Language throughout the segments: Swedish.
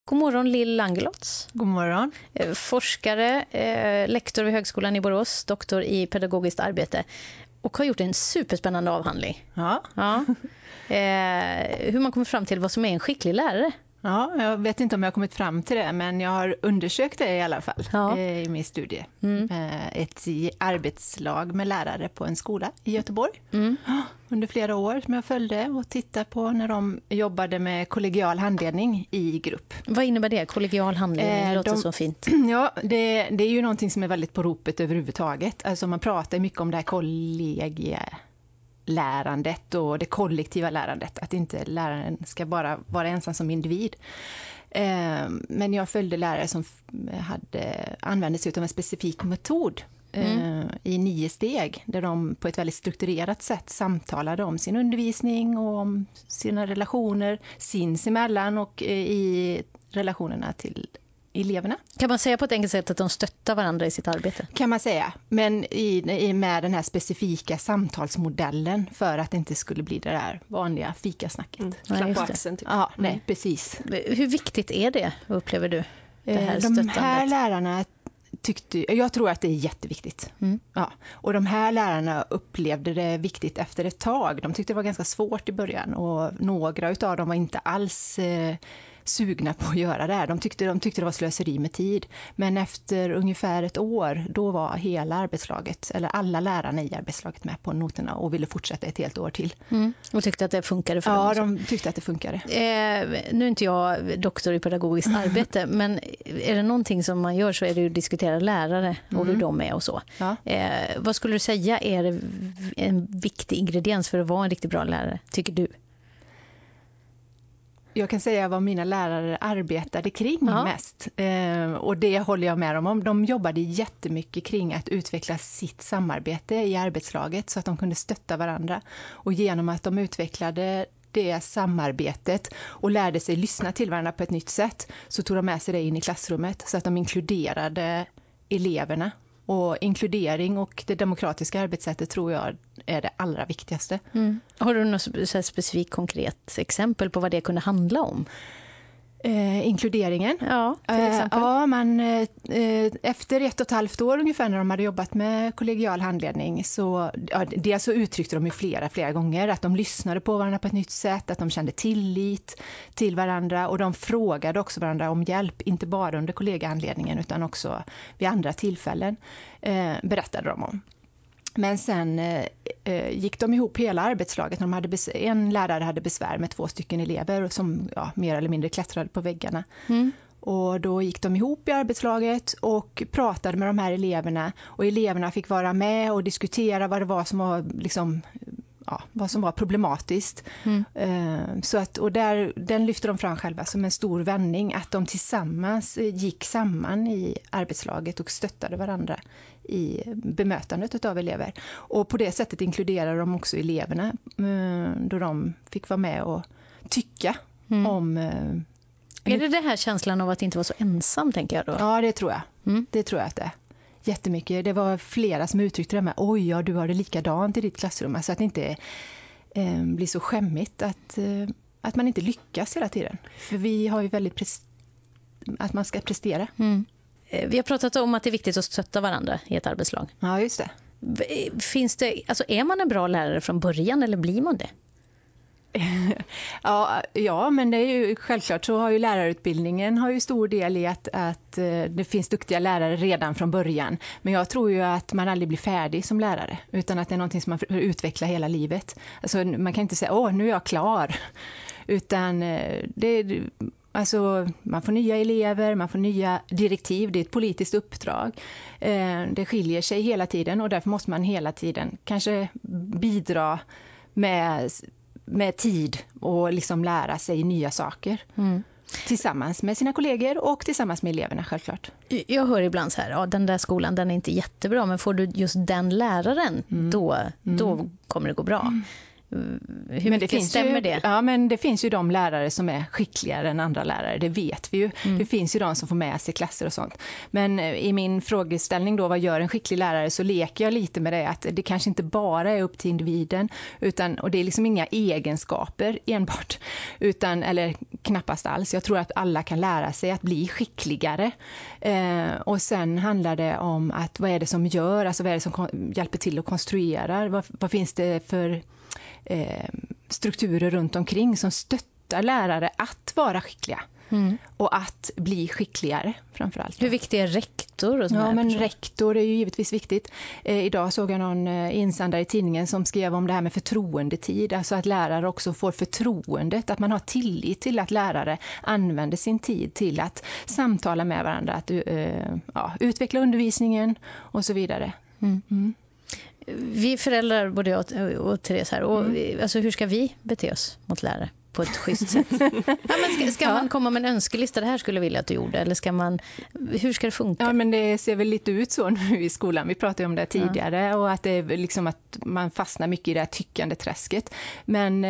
God morgon Lill Langelots. God morgon. Forskare, lektor vid Högskolan i Borås, doktor i pedagogiskt arbete och har gjort en superspännande avhandling. Ja. Hur man kommer fram till vad som är en skicklig lärare. Ja, jag vet inte om jag har kommit fram till det, men jag har undersökt det i alla fall i min studie. Ett arbetslag med lärare på en skola i Göteborg. Under flera år som jag följde och tittade på när de jobbade med kollegial handledning i grupp. Vad innebär det? Kollegial handledning, det låter så fint. Ja, det är ju någonting som är väldigt på ropet överhuvudtaget. Alltså man pratar mycket om det här lärandet och det kollektiva lärandet, att inte läraren ska bara vara ensam som individ. Men jag följde lärare som använde sig av en specifik metod i 9 steg, där de på ett väldigt strukturerat sätt samtalade om sin undervisning och om sina relationer sinsemellan och i relationerna till eleverna. Kan man säga på ett enkelt sätt att de stöttar varandra i sitt arbete? Kan man säga, men med den här specifika samtalsmodellen för att det inte skulle bli det där vanliga fikasnacket. Klapp på axeln. Typ. Ja, nej, precis. Hur viktigt är det, upplever du? Det här de här lärarna jag tror att det är jätteviktigt. Ja. Och de här lärarna upplevde det viktigt efter ett tag. De tyckte det var ganska svårt i början och några av dem var inte alls sugna på att göra det här. De tyckte det var slöseri med tid. Men efter ungefär ett år, då var hela arbetslaget, eller alla lärarna i arbetslaget med på noterna och ville fortsätta ett helt år till. Och tyckte att det funkade för dem? Ja, de tyckte att det funkade. Nu är inte jag doktor i pedagogiskt arbete, men är det någonting som man gör så är det att diskutera lärare och hur de är och så. Ja. Vad skulle du säga är en viktig ingrediens för att vara en riktigt bra lärare, tycker du? Jag kan säga vad mina lärare arbetade kring mest. Och det håller jag med dem om. De jobbade jättemycket kring att utveckla sitt samarbete i arbetslaget så att de kunde stötta varandra. Och genom att de utvecklade det samarbetet och lärde sig lyssna till varandra på ett nytt sätt, så tog de med sig det in i klassrummet så att de inkluderade eleverna. Och inkludering och det demokratiska arbetssättet tror jag är det allra viktigaste. Har du något specifikt konkret exempel på vad det kunde handla om? Inkluderingen? Ja, till exempel. Efter 1,5 år ungefär när de hade jobbat med kollegial handledning så uttryckte de ju flera gånger att de lyssnade på varandra på ett nytt sätt, att de kände tillit till varandra och de frågade också varandra om hjälp, inte bara under kollegiahandledningen utan också vid andra tillfällen, berättade de om. Men sen gick de ihop hela arbetslaget när en lärare hade besvär med 2 elever som mer eller mindre klättrade på väggarna. Och då gick de ihop i arbetslaget och pratade med de här eleverna och eleverna fick vara med och diskutera vad det var som var vad som var problematiskt. Den lyfter de fram själva som en stor vändning, att de tillsammans gick samman i arbetslaget och stöttade varandra i bemötandet av elever. Och på det sättet inkluderar de också eleverna då de fick vara med och tycka om... Är det här känslan av att inte vara så ensam, tänker jag då? Ja, det tror jag. Det tror jag att det är. Jättemycket. Det var flera som uttryckte det med du har det likadant i ditt klassrum. Alltså att det inte blir så skämmigt att man inte lyckas hela tiden. För vi har ju väldigt att man ska prestera. Vi har pratat om att det är viktigt att stötta varandra i ett arbetslag. Ja, just det. Är man en bra lärare från början eller blir man det? Ja, men det är ju självklart så har ju lärarutbildningen stor del i att det finns duktiga lärare redan från början. Men jag tror ju att man aldrig blir färdig som lärare utan att det är någonting som man får utveckla hela livet. Alltså man kan inte säga nu är jag klar. Utan man får nya elever, man får nya direktiv, det är ett politiskt uppdrag. Det skiljer sig hela tiden och därför måste man hela tiden kanske bidra med tid och liksom lära sig nya saker. Tillsammans med sina kollegor och tillsammans med eleverna självklart. Jag hör ibland så här, den där skolan den är inte jättebra, men får du just den läraren då kommer det gå bra. Hur mycket stämmer det? Ja, men det finns ju de lärare som är skickligare än andra lärare, det vet vi ju. Det finns ju de som får med sig klasser och sånt. Men i min frågeställning då, vad gör en skicklig lärare, så leker jag lite med det att det kanske inte bara är upp till individen, och det är liksom inga egenskaper enbart, eller knappast alls. Jag tror att alla kan lära sig att bli skickligare. Och sen handlar det om att vad är det som gör, alltså vad är det som hjälper till att konstruera, vad finns det för strukturer runt omkring som stöttar lärare att vara skickliga och att bli skickligare framförallt. Hur viktig är rektor? Och ja, men rektor är ju givetvis viktigt. Idag såg jag någon insändare i tidningen som skrev om det här med förtroendetid, alltså att lärare också får förtroendet, att man har tillit till att lärare använder sin tid till att samtala med varandra, att utveckla undervisningen och så vidare. Vi föräldrar, både jag och Therese här, och alltså, hur ska vi bete oss mot lärare på ett schysst sätt? Ska man komma med en önskelista, det här skulle jag vilja att du gjorde, eller hur ska det funka? Ja, men det ser väl lite ut så nu i skolan, vi pratade om det tidigare, och att det är liksom att man fastnar mycket i det här tyckandeträsket. Men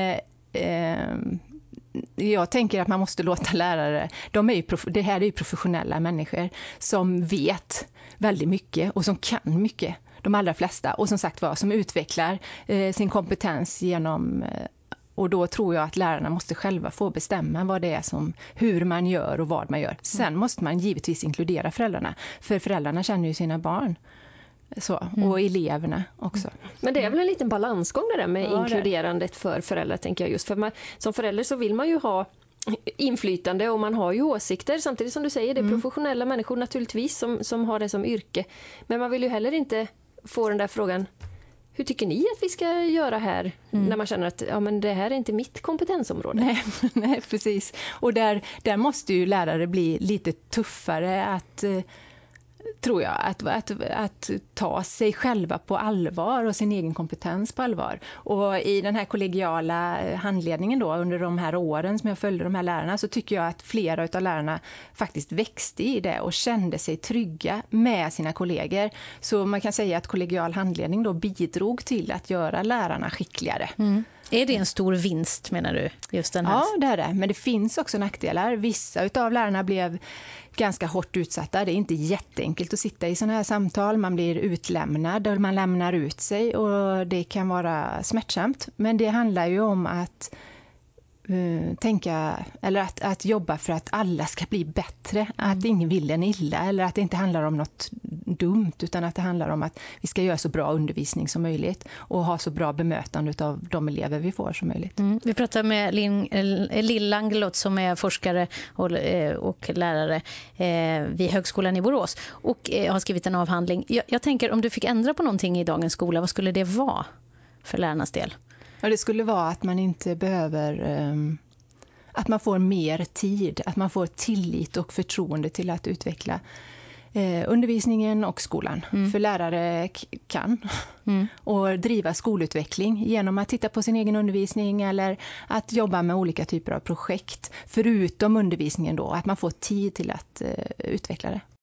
jag tänker att man måste låta lärare, det här är ju professionella människor som vet väldigt mycket och som kan mycket, de allra flesta, och som sagt som utvecklar sin kompetens genom, och då tror jag att lärarna måste själva få bestämma vad det är hur man gör och vad man gör. Sen måste man givetvis inkludera föräldrarna, för föräldrarna känner ju sina barn. Och eleverna också. Men det är väl en liten balansgång det där med inkluderandet för föräldrar, tänker jag, just för som förälder så vill man ju ha inflytande och man har ju åsikter, samtidigt som du säger, det är professionella människor naturligtvis som har det som yrke, men man vill ju heller inte få den där frågan, hur tycker ni att vi ska göra här, när man känner att men det här är inte mitt kompetensområde. Nej, precis. Och där måste ju lärare bli lite tuffare att tror jag, att ta sig själva på allvar och sin egen kompetens på allvar. Och i den här kollegiala handledningen då, under de här åren som jag följde de här lärarna, så tycker jag att flera av lärarna faktiskt växte i det och kände sig trygga med sina kollegor. Så man kan säga att kollegial handledning då bidrog till att göra lärarna skickligare. Är det en stor vinst, menar du? Just den här? Ja, det är det. Men det finns också nackdelar. Vissa av lärarna blev ganska hårt utsatta. Det är inte jätteenkelt att sitta i sådana här samtal. Man blir utlämnad och man lämnar ut sig, och det kan vara smärtsamt. Men det handlar ju om att att jobba för att alla ska bli bättre, att ingen vill en illa, eller att det inte handlar om något dumt, utan att det handlar om att vi ska göra så bra undervisning som möjligt och ha så bra bemötande av de elever vi får som möjligt. Vi pratar med Lill Langelott som är forskare och lärare vid Högskolan i Borås och har skrivit en avhandling. Jag tänker, om du fick ändra på någonting i dagens skola, vad skulle det vara för lärarnas del? Ja, det skulle vara att man inte behöver, att man får mer tid, att man får tillit och förtroende till att utveckla undervisningen och skolan. För lärare kan och driva skolutveckling genom att titta på sin egen undervisning eller att jobba med olika typer av projekt, förutom undervisningen då, att man får tid till att utveckla det.